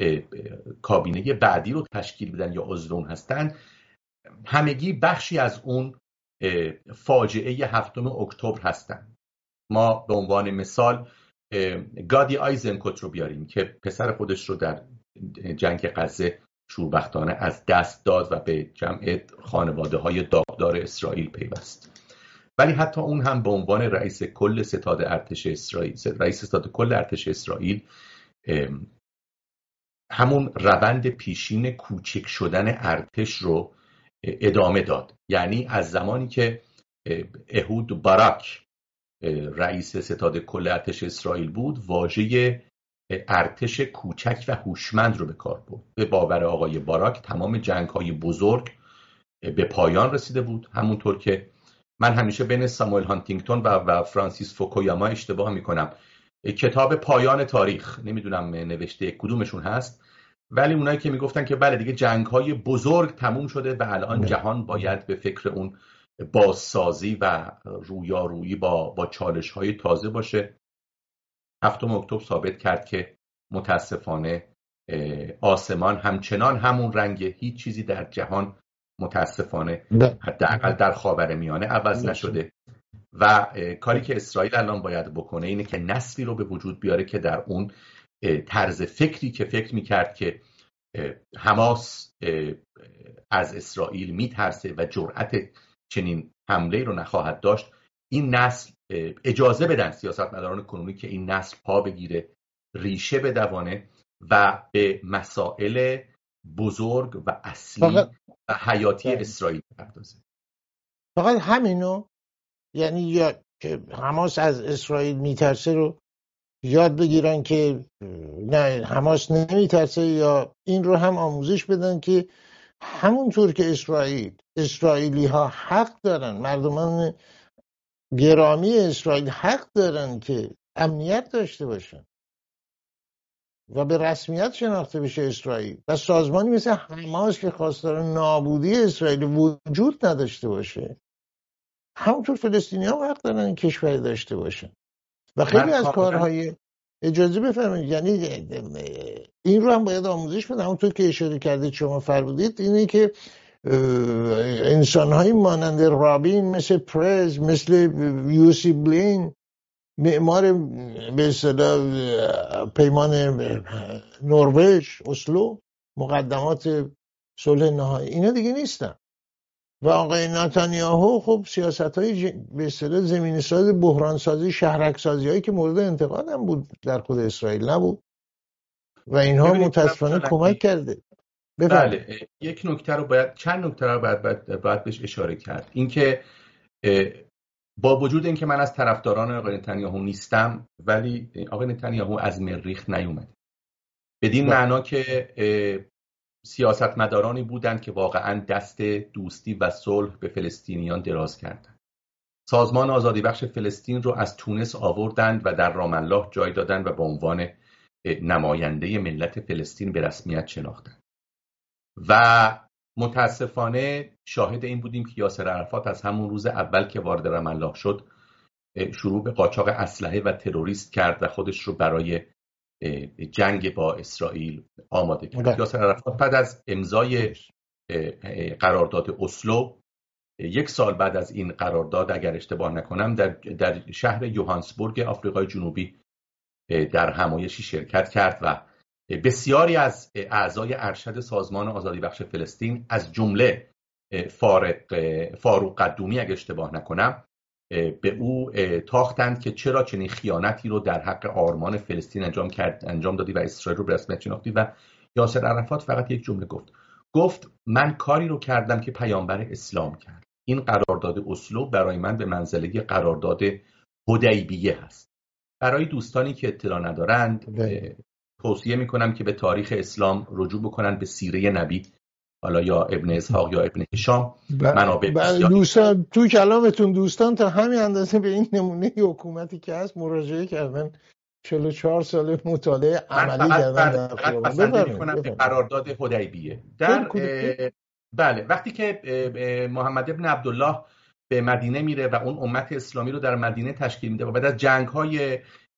کابینه بعدی رو تشکیل بدن یا عضو اون هستن، همگی بخشی از اون فاجعه هفتم اکتبر هستن. ما به عنوان مثال گادی آیزنکوت رو بیاریم که پسر خودش رو در جنگ غزه شوربختانه از دست داد و به جمع خانواده های داغدار اسرائیل پیوست، ولی حتی اون هم به عنوان رئیس کل ستاد ارتش اسرائیل رئیس ستاد کل ارتش اسرائیل همون روند پیشین کوچک شدن ارتش رو ادامه داد. یعنی از زمانی که اهود باراک رئیس ستاد کل ارتش اسرائیل بود واژه ارتش کوچک و هوشمند رو به کار برد. به باور آقای باراک تمام جنگ‌های بزرگ به پایان رسیده بود، همونطور که من همیشه بین ساموئل هانتینگتون و, و فرانسیس فوکویاما اشتباه میکنم. کتاب پایان تاریخ، نمیدونم نوشته کدومشون هست، ولی اونایی که میگفتن که بله دیگه جنگ‌های بزرگ تموم شده و الان جهان باید به فکر اون بازسازی و رویارویی با با چالش‌های تازه باشه. هفتم اکتبر ثابت کرد که متاسفانه آسمان همچنان همون رنگه، هیچ چیزی در جهان متاسفانه حداقل در خاورمیانه عوض نشده و کاری که اسرائیل الان باید بکنه اینه که نسلی رو به وجود بیاره که در اون طرز فکری که فکر میکرد که حماس از اسرائیل میترسه و جرأت چنین حمله رو نخواهد داشت، این نسل اجازه بدن سیاستمداران کنونی که این نسل پا بگیره، ریشه بدوانه و به مسائل بزرگ و اصلی و حیاتی اسرائیل بپردازه. فقط همینو، یعنی یا که حماس از اسرائیل میترسه رو یاد بگیرن که نه حماس نمیترسه، یا این رو هم آموزش بدن که همونطور که اسرائیل اسرائیلی ها حق دارن، مردمان گرامی اسرائیل حق دارن که امنیت داشته باشن و به رسمیت شناخته بشه اسرائیل، و سازمانی مثل حماس که خواستار نابودی اسرائیل وجود نداشته باشه. همونطور فلسطینی ها حق دارن این کشوری داشته باشن و خیلی من از کاملا کارهای اجازه بفرمایید، یعنی این رو هم باید آموزش بدم. همونطور که اشاره کردید شما فرمودید، اینه که انسان های مانند رابین، مثل پرز، مثل یوسی بلین، معمار به اصطلاح پیمان نروژ، اسلو، مقدمات صلح نهایی، اینا دیگه نیستن. و آقای نتانیاهو خب سیاست های به اصطلاح زمینی ساز، بحران سازی، شهرک سازی هایی که مورد انتقاد هم بود در خود اسرائیل نبود و اینها ببینید متاسفانه کمک کرده. بفرمایید. بله، یک نکته رو باید چند نکته رو باید باید, باید بهش اشاره کرد. اینکه با وجود اینکه من از طرفداران آقای نتانیاهو نیستم، ولی آقای نتانیاهو از مریخ نیومد. بدین معنا که سیاستمدارانی بودند که واقعا دست دوستی و صلح به فلسطینیان دراز کردند. سازمان آزادی بخش فلسطین رو از تونس آوردند و در رام الله جای دادند و به عنوان نماینده ملت فلسطین به رسمیت شناختند. و متاسفانه شاهد این بودیم که یاسر عرفات از همون روز اول که وارد رام الله شد شروع به قاچاق اسلحه و تروریست کرد و خودش رو برای جنگ با اسرائیل آماده کرد. یاسر عرفات بعد از امضای قرارداد اسلو، یک سال بعد از این قرارداد اگر اشتباه نکنم در, در شهر یوهانسبورگ آفریقای جنوبی در همایشی شرکت کرد و بسیاری از اعضای ارشد سازمان آزادی بخش فلسطین از جمله فارق فاروق قدومی اگر اشتباه نکنم به او تاختند که چرا چنین خیانتی رو در حق آرمان فلسطین انجام کرد انجام دادی و اسرائیل رو به رسمیت شناختی. و یاسر عرفات فقط یک جمله گفت گفت من کاری رو کردم که پیامبر اسلام کرد. این قرارداد اسلو برای من به منزله قرارداد حدیبیه هست. برای دوستانی که اطلاع ندارند توصیه میکنم که به تاریخ اسلام رجوع بکنن، به سیره نبی، حالا یا ابن اسحاق یا ابن هشام، منابع بسیاری. دوستان تو کلامتون دوستان تا همین اندازه به این نمونه حکومتی که هست مراجعه کردن، چهل و چهار سال مطالعه عملی کردن در خیابان. من فقط میکنم به قرارداد حدیبیه. در بله وقتی که محمد ابن عبدالله به مدینه میره و اون امت اسلامی رو در مدینه تشکیل میده و بعد از جنگ‌های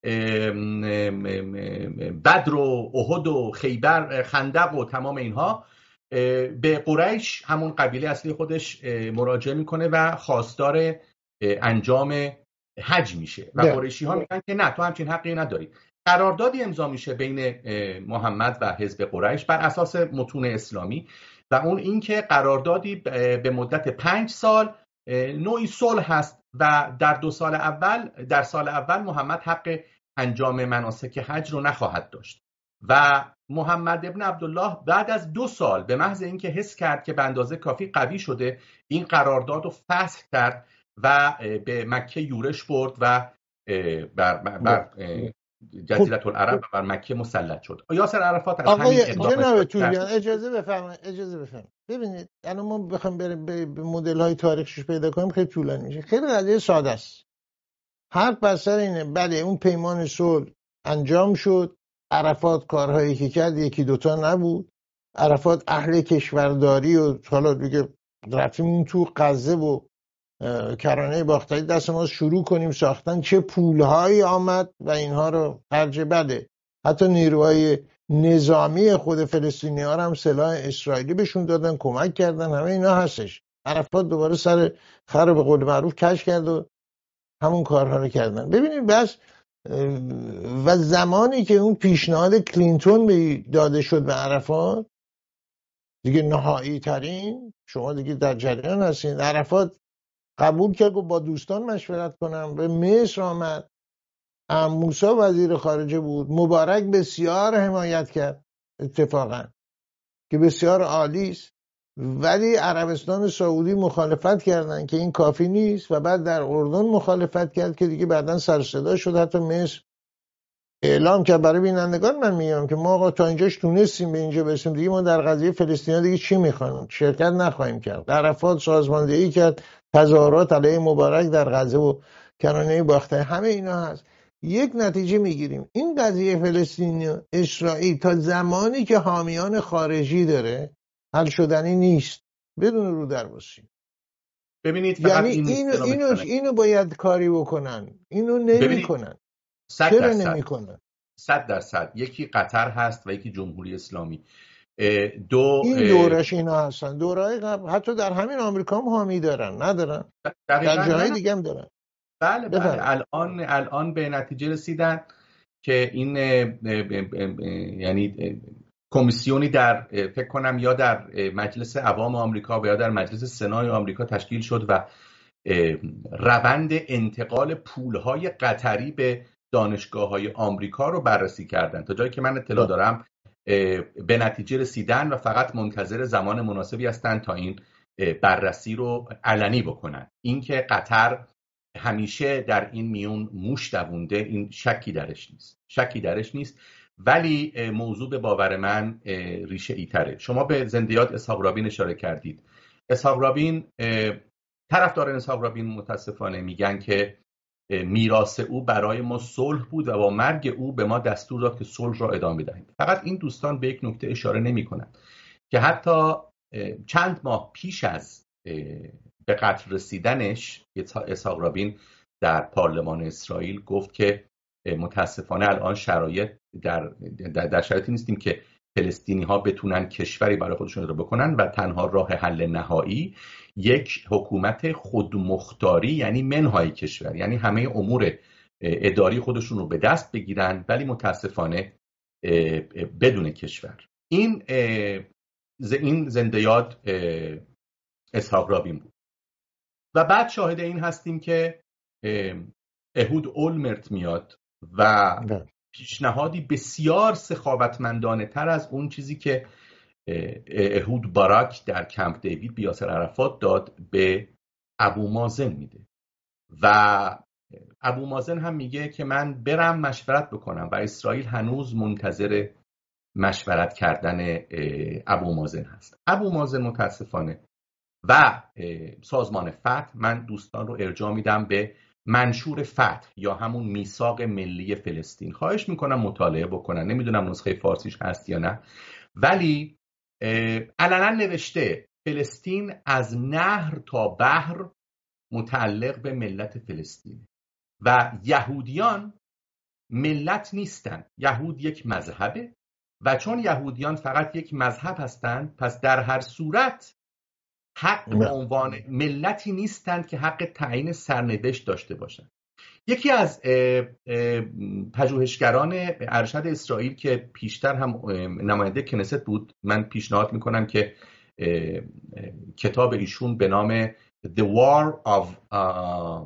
بدر و احد و خیبر، خندق و تمام اینها، به قریش، همون قبیله اصلی خودش، مراجعه میکنه و خواستار انجام حج میشه و قریشی ها میگن که نه، تو همچین حقی نداری. قراردادی امضا میشه بین محمد و حزب قریش بر اساس متون اسلامی و اون این که قراردادی به مدت پنج سال نوعی صلح هست و در دو سال اول در سال اول محمد حق انجام مناسک حج رو نخواهد داشت و محمد ابن عبدالله بعد از دو سال به محض اینکه حس کرد که به اندازه کافی قوی شده، این قرارداد رو فسخ کرد و به مکه یورش برد و بر, بر جزیره العرب و بر مکه مسلط شد. یاسر عرفات از همین اقدام تولیان اجازه بفرمایید اجازه بفرمایید ببینید الان ما بخوایم بریم به مدل های تاریخیش پیدا کنیم خیلی طولانی میشه. خیلی قضیه ساده است. حرف بر سر اینه بله اون پیمان صلح انجام شد، عرفات کارهایی که کرد یکی دوتا نبود، عرفات اهل کشورداری و حالا دیگه رفتیم اون تو غزه و کرانه باختری دست ما شروع کنیم ساختن، چه پولهایی آمد و اینها رو خرج بده. حتی نیروهای نظامی خود فلسطینی ها هم سلاح اسرائیلی بهشون دادن، کمک کردن، همه اینا هستش. عرفات دوباره سر خر رو به قول معروف کش کرد و همون کارها رو کردن. ببینید بس و زمانی که اون پیشنهاد کلینتون داده شد به عرفات دیگه نهایی ترین، شما دیگه در جریان هستین، عرفات قبول کرد و با دوستان مشورت کنم به مصر آمد. موسی وزیر خارجه بود، مبارک بسیار حمایت کرد اتفاقا که بسیار عالی است. ولی عربستان سعودی مخالفت کردن که این کافی نیست و بعد در اردن مخالفت کرد که دیگه بعداً سر صدا شد. حتی مصر اعلام کرد برای بینندگان، من میگم که ما آقا تا اینجاش تونستیم به اینجا برسیم، دیگه ما در قضیه فلسطین دیگه چی میخوایم، شرکت نخواهیم کرد. عرفات سازماندهی کرد، تظاهرات علیه مبارک در غزه و کرانه باختر، همه اینا هست. یک نتیجه میگیریم، این قضیه فلسطین و اسرائیل تا زمانی که حامیان خارجی داره حل شدنی نیست بدون رو در باشیم. ببینید فقط یعنی این اینو اصطلاح اینو بکنه. اینو باید کاری بکنن، اینو ببینید نمیکنن. صد چرا درصد نمیکنن؟ صد درصد یکی قطر هست و یکی جمهوری اسلامی. اه، دو این اه، دورش اینا هستن، دورهای قبل حتی در همین آمریکا هم حامی دارن، ندارن؟ در دقیقا نه جاهای نه دیگه هم دارن. بله بله بفرمایید. الان الان به نتیجه رسیدن که این اه، اه، اه، اه، یعنی اه، کمیسیونی در اه، فکر کنم یا در اه، مجلس عوام آمریکا و یا در مجلس سنای آمریکا تشکیل شد و اه، روند انتقال پولهای قطری به دانشگاه‌های آمریکا رو بررسی کردن. تا جایی که من اطلاع بله. دارم اه، به نتیجه رسیدن و فقط منتظر زمان مناسبی هستن تا این اه، بررسی رو علنی بکنن. اینکه قطر همیشه در این میون موش دوونده، این شکی درش نیست شکی درش نیست ولی اه، موضوع به باور من اه، ریشه ای تره. شما به زنده یاد اسحاق رابین اشاره کردید. اسحاق رابین اه، طرفداران اسحاق رابین متاسفانه میگن که اه، میراث او برای ما صلح بود و با مرگ او به ما دستور داد که صلح را ادامه دهیم. فقط این دوستان به یک نکته اشاره نمی‌کنند که حتی اه، چند ماه پیش از اه، به قتل رسیدنش اسحاق رابین در پارلمان اسرائیل گفت که اه، متاسفانه الان شرایط در در, در شرایطی نیستیم که فلسطینی ها بتونن کشوری برای خودشون رو بکنن و تنها راه حل نهایی یک حکومت خودمختاری یعنی منهای کشور، یعنی همه امور اداری خودشون رو به دست بگیرن ولی متاسفانه بدون کشور. این این زنده یاد اسحاق رابین بود. و بعد شاهد این هستیم که اهود اولمرت میاد و بله. پیشنهادی بسیار سخاوتمندانه تر از اون چیزی که اهود باراک در کمپ دیوید به یاسر عرفات داد به ابو مازن میده و ابو مازن هم میگه که من برم مشورت بکنم و اسرائیل هنوز منتظر مشورت کردن ابو مازن هست. ابو مازن متاسفانه و سازمان فتح، من دوستان رو ارجاع میدم به منشور فتح یا همون میثاق ملی فلسطین، خواهش میکنم مطالعه بکنن. نمیدونم نسخه فارسیش هست یا نه ولی علنا نوشته فلسطین از نهر تا بحر متعلق به ملت فلسطین و یهودیان ملت نیستن. یهود یک مذهبه و چون یهودیان فقط یک مذهب هستند پس در هر صورت حق به عنوان ملتی نیستند که حق تعیین سرنوشت داشته باشند. یکی از اه، اه، پژوهشگران ارشد اسرائیل که پیشتر هم نماینده کنست بود، من پیشنهاد میکنم که اه، اه، کتاب ایشون به نام The War of اه،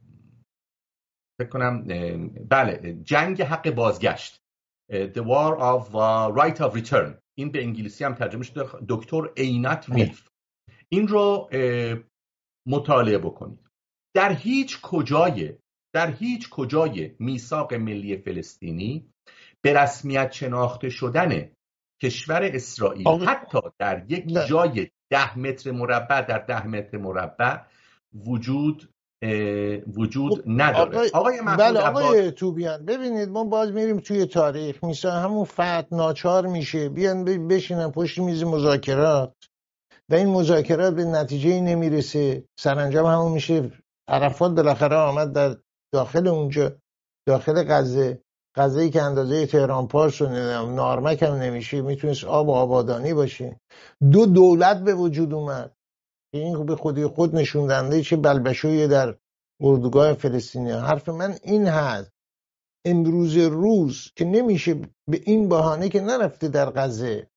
فکر کنم بله جنگ حق بازگشت The War of uh, Right of Return، این به انگلیسی هم ترجمه شده، دکتر عینت ویلف، این رو مطالعه بکنید. در هیچ کجای در هیچ کجای میثاق ملی فلسطینی به رسمیت شناخته شدن کشور اسرائیل آقا... حتی در یک نه. جای ده متر مربع در ده متر مربع وجود وجود نداره. آقای, آقای محمود بله عباس، آقای توبیان ببینید ما باز میریم توی تاریخ، میشه همون فتح ناچار میشه بیان بشینن پشت میز مذاکرات و این مذاکرات به نتیجه نمیرسه، سرانجام همون میشه عرفات بالاخره آمد در داخل اونجا داخل غزه، غزه‌ای که اندازه تهران پارس و نارمک هم نمیشه، میتونست آب و آبادانی باشه. دو دولت به وجود اومد، این به خودی خود نشون دهنده چه بلبشویی در اردوگاه فلسطینی. حرف من این هست امروز روز که نمیشه به این بهانه که نرفته در غزه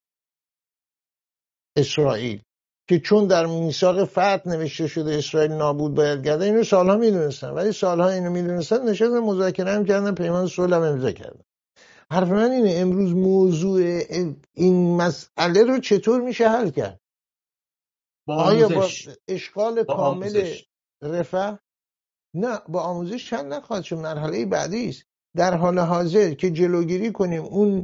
اسرائیل که چون در میثاق فتح نوشته شده اسرائیل نابود باید گردد، اینو سالها میدونستن ولی سالها اینو میدونستن نشستن مذاکره هم کردن، پیمان صلح هم امضا کردن. حرف من اینه امروز موضوع این مسئله رو چطور میشه حل کرد. با آیا با آموزش اشغال با کامل آموزش رفاه؟ نه، با آموزش چند نخواهد شد، مرحله بعدی است. در حال حاضر که جلوگیری کنیم اون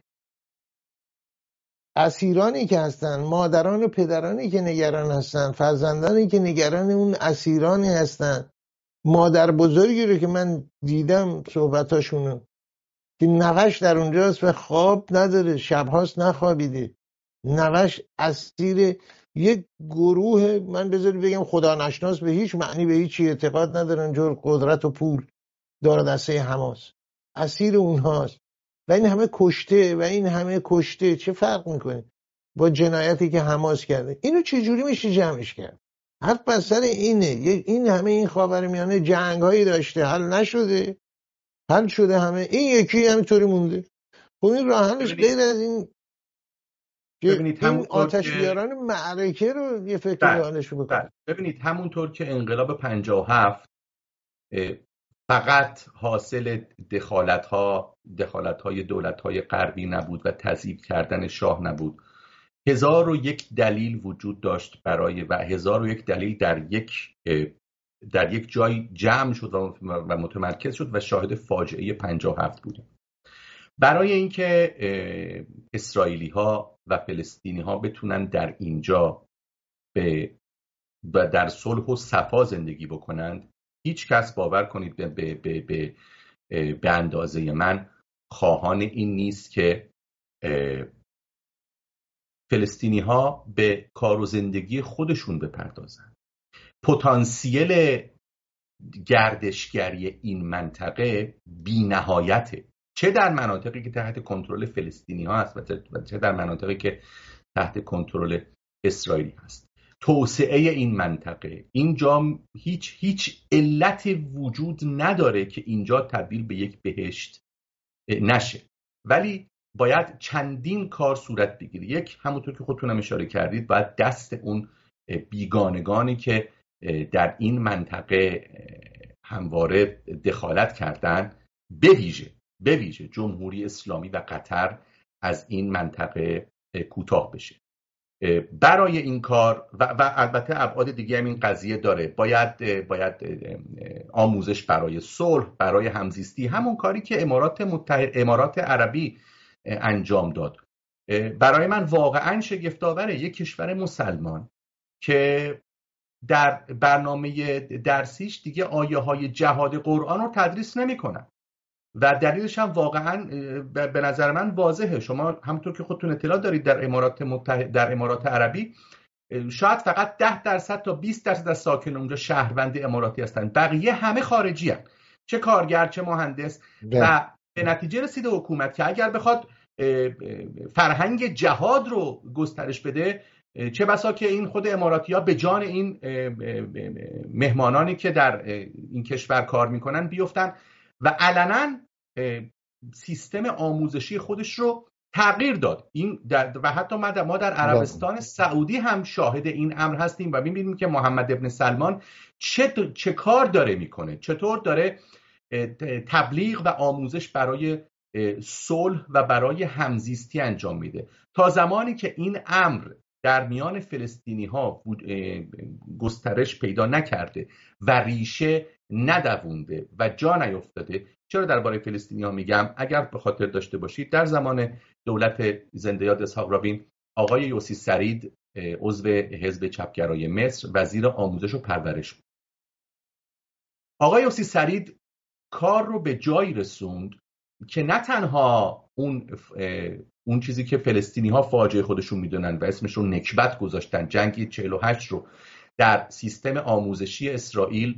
اسیرانی که هستن، مادران و پدرانی که نگران هستن، فرزندانی که نگران اون اسیرانی هستن، مادر بزرگی رو که من دیدم صحبتاشونو که نوش در اونجاست و خواب نداره، شبهاست نخوابیده، نوش اسیر یک گروه، من بذاری بگم خدا نشناس، به هیچ معنی به هیچی اعتقاد ندارن جور قدرت و پول، دار دسته حماس، اسیر اونهاست و این همه کشته و این همه کشته. چه فرق میکنه با جنایتی که حماس کرده؟ اینو چجوری میشه جمعش کرد؟ حرف بر سر اینه. این همه این خاورمیانه جنگ هایی داشته، حل نشده، حل شده همه، این یکی همینطوری مونده. خب این راه حلش ببینید غیر از این که ببینید این همونطور آتش که بیاران معرکه رو یه فکری به بله حالش بله بکنه. ببینید همونطور که انقلاب پنجاه و هفت فقط حاصل دخالت ها دخالت های دولت های غربی نبود و تضعیف کردن شاه نبود، هزار و یک دلیل وجود داشت برای و هزار و یک دلیل در یک در یک جای جمع شد و متمرکز شد و شاهد فاجعه پنجاه و هفت بودیم. برای اینکه اسرائیلی ها و فلسطینی ها بتونن در اینجا به و در صلح و صفا زندگی بکنند، هیچ کس باور کنید به, به, به, به, به اندازه من خواهان این نیست که فلسطینی ها به کار و زندگی خودشون بپردازن. پتانسیل گردشگری این منطقه بی نهایته، چه در مناطقی که تحت کنترل فلسطینی ها هست و چه در مناطقی که تحت کنترل اسرائیلی هست. توسعه این منطقه، اینجا هیچ هیچ علت وجود نداره که اینجا تبدیل به یک بهشت نشه، ولی باید چندین کار صورت بگیره. یک، همونطور که خودتونم اشاره کردید، باید دست اون بیگانگانی که در این منطقه همواره دخالت کردن، به ویژه به ویژه جمهوری اسلامی و قطر، از این منطقه کوتاه بشه. برای این کار و, و البته ابعاد دیگه هم این قضیه داره، باید باید آموزش برای صلح، برای همزیستی، همون کاری که امارات متحد امارات عربی انجام داد. برای من واقعا شگفت‌آوره یک کشور مسلمان که در برنامه درسیش دیگه آیه های جهاد قرآن رو تدریس نمی‌کنه و دلیلش هم واقعا به نظر من واضحه. شما همونطور که خودتون اطلاع دارید در امارات متحد در امارات عربی شاید فقط ده درصد تا بیست درصد از ساکنان اونجا شهروند اماراتی هستن، بقیه همه خارجی هستن، چه کارگر چه مهندس ده. و به نتیجه رسیده حکومت که اگر بخواد فرهنگ جهاد رو گسترش بده، چه بسا که این خود اماراتی‌ها به جان این مهمانانی که در این کشور کار میکنن بیفتن و علنا سیستم آموزشی خودش رو تغییر داد. این و حتی ما در عربستان سعودی هم شاهد این امر هستیم و می‌بینیم که محمد ابن سلمان چه چه کار داره میکنه، چطور داره تبلیغ و آموزش برای صلح و برای همزیستی انجام میده. تا زمانی که این امر در میان فلسطینی ها گسترش پیدا نکرده و ریشه ندوونده و جا نیفتاده. چرا درباره فلسطینی ها میگم؟ اگر به خاطر داشته باشید در زمان دولت زنده یاد اسحاق رابین، آقای یوسی سرید عضو حزب چپگرای مصر وزیر آموزش و پرورش بود. آقای یوسی سرید کار رو به جایی رسوند که نه تنها اون اون چیزی که فلسطینی ها فاجعه خودشون میدونن و اسمش رو نکبت گذاشتن، جنگ چهل و هشت رو در سیستم آموزشی اسرائیل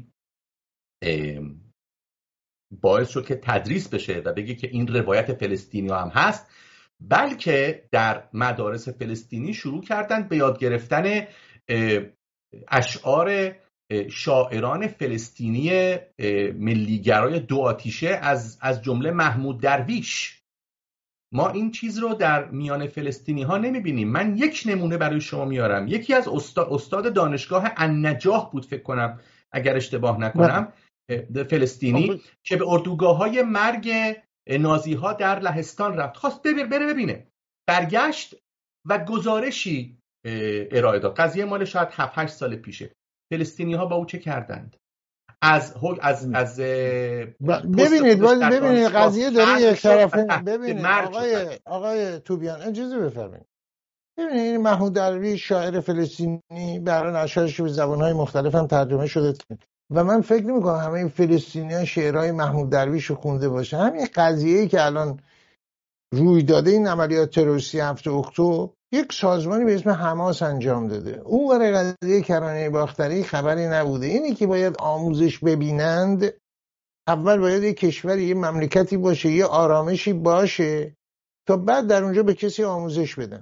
باعث شد که تدریس بشه و بگه که این روایت فلسطینی هم هست، بلکه در مدارس فلسطینی شروع کردن به یاد گرفتن اشعار شاعران فلسطینی ملیگرای دو آتیشه از از جمله محمود درویش. ما این چیز رو در میان فلسطینی ها نمیبینیم. من یک نمونه برای شما میارم. یکی از استاد, استاد دانشگاه النجاح بود فکر کنم اگر اشتباه نکنم، فلسطینی که به اردوگاه های مرگ نازی ها در لهستان رفت، خواست بره ببینه، برگشت و گزارشی ارائه داد. قضیه مال شاید هفت هشت سال پیشه. فلسطینی‌ها با او چه کردند؟ از از از ببینید ببینید قضیه داره یک طرفه. ببینید آقای آقای توبیان اجازه بفرمایید. ببینید محمود درویش شاعر فلسطینی، برای نشرش به زبان‌های مختلف هم ترجمه شده و من فکر نمی‌کنم همه فلسطینی‌ها شعرهای محمود درویش رو خونده باشه. همین قضیه‌ای که الان روی داده، این عملیات تروریستی هفت اکتبر، یک سازمانی به اسم حماس انجام داده. اون برای قضیه کرانه باختری خبری نبوده. اینی که باید آموزش ببینند، اول باید یک کشوری، یه مملکتی باشه، یه آرامشی باشه تا بعد در اونجا به کسی آموزش بدن.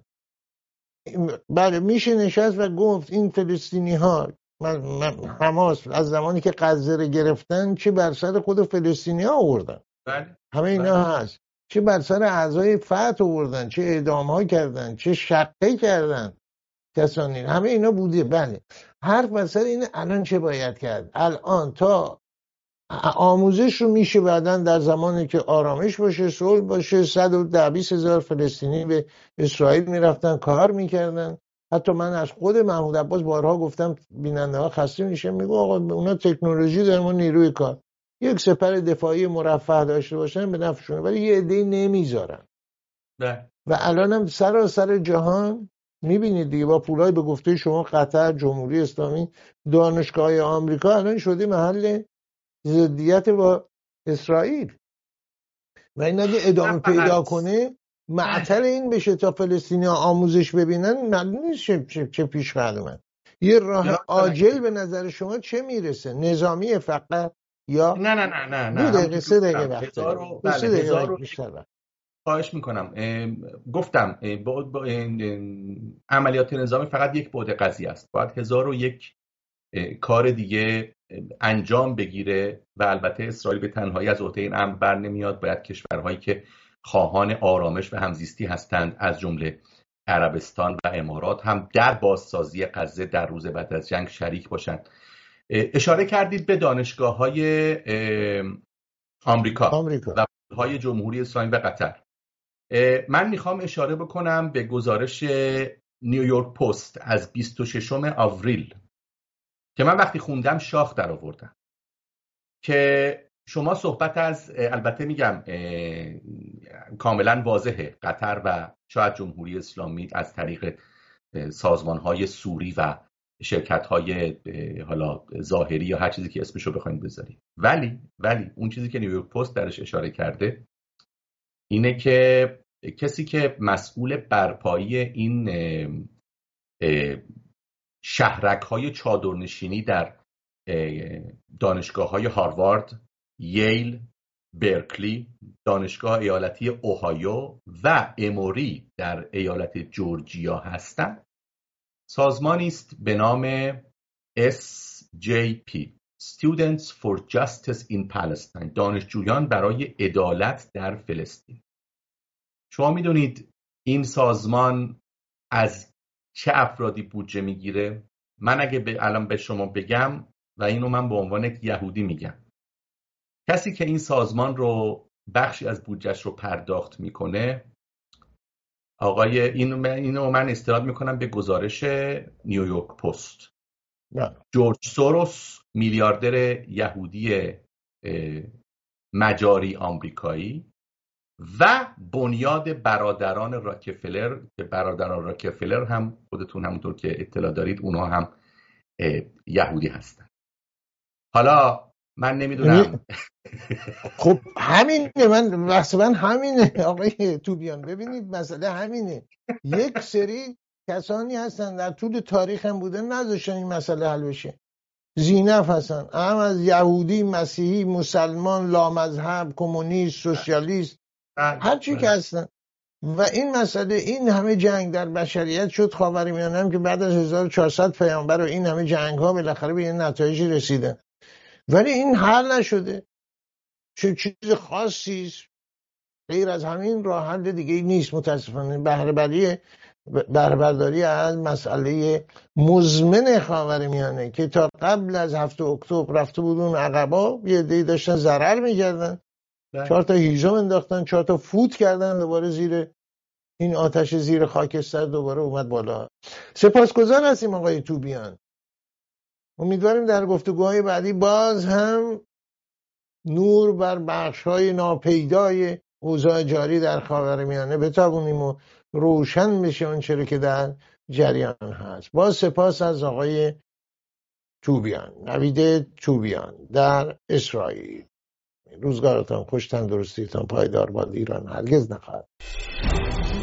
بله میشه نشست و گفت این فلسطینی ها حماس از زمانی که غزه رو گرفتن چه بر سر خود فلسطینی ها آوردن. بله. همه اینا بله. هست. چه بر سر اعضای فتح آوردن، چه اعدام ها کردن، چه شقه کردن کسانی، همه اینا بوده. بله حرف بر سر اینه الان چه باید کرد. الان تا آموزش رو میشه بعدن در زمانی که آرامش باشه، صلح باشه، صد و ده بیست هزار فلسطینی به اسرائیل میرفتن کار میکردن. حتی من از خود محمود عباس بارها گفتم، بیننده ها خسته میشه، میگو آقا اونا تکنولوژی دارن، ما نیروی کار، یک سپر دفاعی مرفه داشته باشن به نفعشونه، ولی یه عده‌ای نمیذارن. ده. و الان هم سراسر جهان میبینید دیگه، با پولای به گفته شما قطر، جمهوری اسلامی، دانشگاه آمریکا الان شده محل ضدیت با اسرائیل. و این اگه ادامه پیدا کنه معطل این بشه تا فلسطینی ها آموزش ببینن، معلوم نیست چه, چه, چه پیش خواهد. یه راه عاجل به نظر شما چه میرسه؟ نظامی فقط یا نه نه نه نه نه دو دقیقه سه دقیقه وقت داریم. بله سه دقیقه هزار بیشتر وقت. خواهش میکنم. گفتم با, با عملیات نظامی فقط یک بعد قضیه است. باید هزار و یک کار دیگه انجام بگیره و البته اسرائیل به تنهایی از عهده این امر بر نمیاد. باید کشورهایی که خواهان آرامش و همزیستی هستند از جمله عربستان و امارات هم در بازسازی غزه در روز بعد از جنگ شریک باشند. اشاره کردید به دانشگاه‌های آمریکا, آمریکا و های جمهوری اسلامی و قطر. من میخوام اشاره بکنم به گزارش نیویورک پست از بیست و ششم آوریل که من وقتی خوندم شاخ در آوردم، که شما صحبت از، البته میگم کاملا واضحه، قطر و شاید جمهوری اسلامی از طریق سازمانهای سوری و شرکت‌های حالا ظاهری یا هر چیزی که اسمشو بخواید بذارید، ولی ولی اون چیزی که نیویورک پست درش اشاره کرده اینه که کسی که مسئول برپایی این شهرک‌های چادرنشینی در دانشگاه‌های هاروارد، ییل، برکلی، دانشگاه ایالتی اوهایو و اموری در ایالت جورجیا هستند، سازمانی است به نام اس جی پی Students for Justice in Palestine، دانشجویان برای عدالت در فلسطین. شما میدونید این سازمان از چه افرادی بودجه میگیره؟ من اگه به الان به شما بگم و اینو من به عنوان یک یهودی میگم، کسی که این سازمان رو بخشی از بودجهش رو پرداخت میکنه، آقای اینو اینو من استناد میکنم به گزارش نیویورک پست، جورج سوروس، میلیاردر یهودی مجاری آمریکایی و بنیاد برادران راکفلر، که برادران راکفلر هم خودتون همونطور که اطلاع دارید اونها هم یهودی هستن. حالا من نمیدونم. خب همینه، من بحث من همینه آقای توبیان. ببینید مسئله همینه، یک سری کسانی هستن در طول تاریخ هم بودن نذاشتن این مسئله حل بشه. زینف هستن، هم از یهودی، مسیحی، مسلمان، لامذهب، کمونیست، سوسیالیست، هر چی که هستن. و این مسئله، این همه جنگ در بشریت شد خاورمیانه هم که بعد از هزار و چهارصد پیامبر و این همه جنگ ها بالاخره به این نتایجی رسیدن، ولی این حل نشده. چه چیز خاصی است غیر از همین راه حل دیگه نیست متاسفانه. بهره برداری بهره برداری از مسئله مزمن خاورمیانه که تا قبل از هفت اکتبر رفته بود اون عقبا، یه عده‌ای داشتن ضرر می‌کردن، چهار تا هیزم انداختن، چهار تا فوت کردن دوباره زیر این آتش زیر خاکستر دوباره اومد بالا. سپاسگزار هستیم آقای توبیان. امیدواریم در گفتگوهای بعدی باز هم نور بر بخش‌های ناپیدای اوضاع جاری در خاورمیانه بتابونیم و روشن بشه اون چرا که در جریان هست. باز سپاس از آقای توبیان، نوید توبیان در اسرائیل. روزگارتان خوش، تندرستیتان پایدار باد. ایران هرگز نخواهد